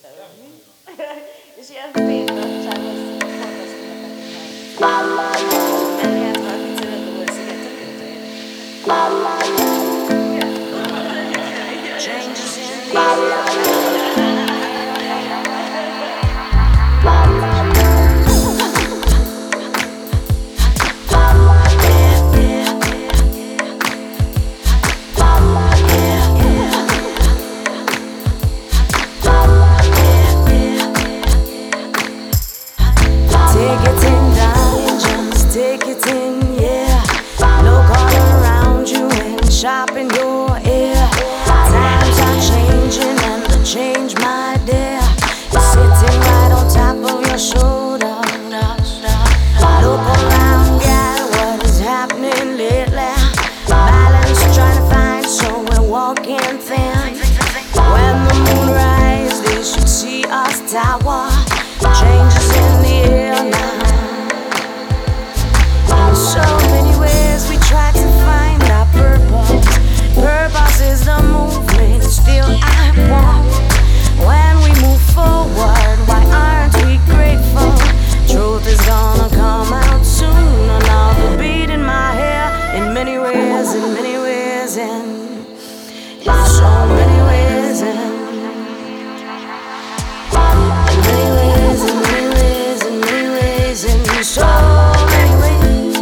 És ilyen féltartságos fontos különböző. Elihát valaki célodó szigetet Changes in the Take it in, darling, just take it in, yeah. Look all around you and shop in your ear. Times are changing and the change, my dear, is sitting right on top of your shoulder. Look around, girl, what is happening lately? Balance trying to find, so we're walking thin. When the moon rises, they should see us tower. Changes in the air now. In so many ways we try to find our purpose. Purpose is the movement, still I want. When we move forward, why aren't we grateful? Truth is gonna come out soon. Another beat in my hair. In many ways, in many ways, and in so many ways, and so many ways.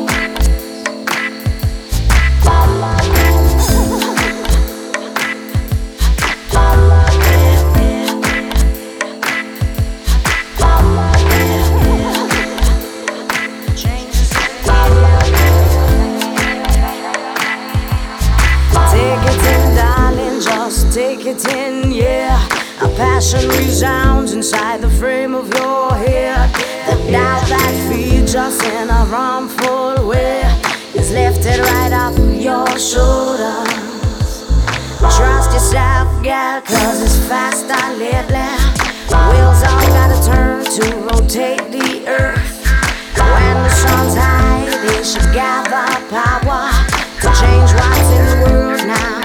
Take it in, darling, just take it in, yeah. A passion resounds inside the frame of your head. The doubt that feeds us in a harmful way is lifted right off your shoulders. Trust yourself, girl, cause it's faster lately. Wheels all gotta turn to rotate the earth. When the sun's high, they should gather power to change what's in the world now.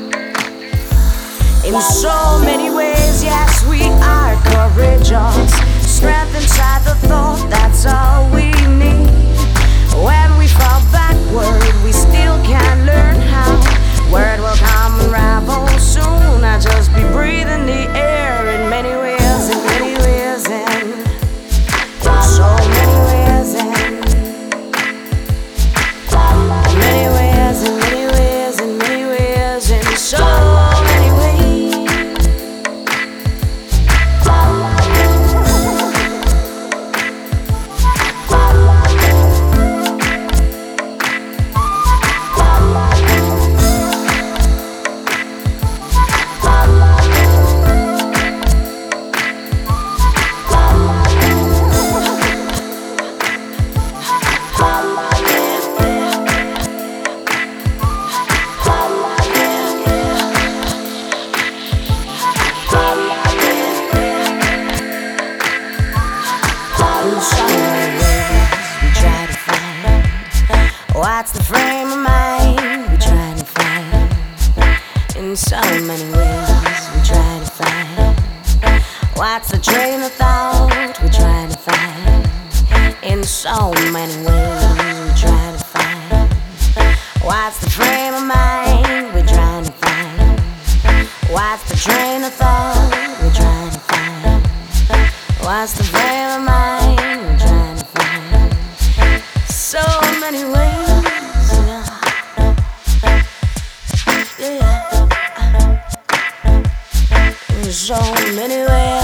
In so many ways, yes, we are courageous. Strength inside the thought, that's all we need. When we fall backward, we still can learn how. Word will come and ravel soon. I just be breathing the air in many ways, in many ways, and in so many ways, and in many ways, in many ways, in many ways, in so many ways. What's the frame of mind we try to find? In so many ways we try to find. What's the train of thought we try to find? In so many ways we try to find. What's the frame of mind we try to find? What's the train of thought we try to find? What's the frame of mind we try to find? So many ways. So many ways.